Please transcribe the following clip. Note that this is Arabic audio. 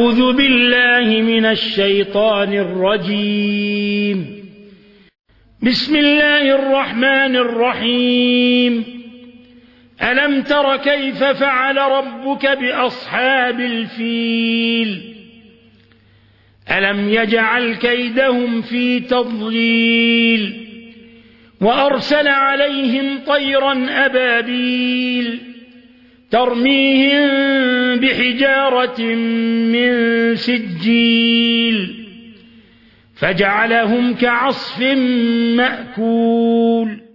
أعوذ بالله من الشيطان الرجيم. بسم الله الرحمن الرحيم. ألم تر كيف فعل ربك بأصحاب الفيل ألم يجعل كيدهم في تضليل وأرسل عليهم طيرا أبابيل ترميهم بحجارة من سجيل فجعلهم كعصف مأكول.